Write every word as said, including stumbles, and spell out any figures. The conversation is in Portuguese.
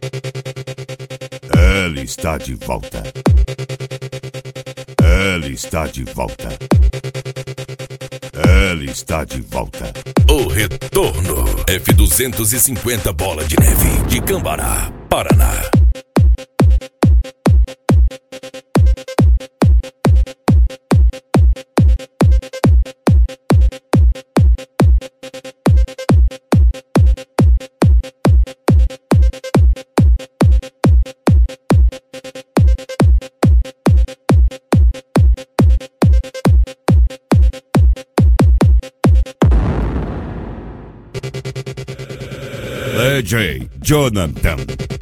Ela está de volta. Ela está de volta. Ela está de volta. O retorno. F duzentos e cinquenta Bola de Neve, de Cambará, Paraná. D J Jonathan.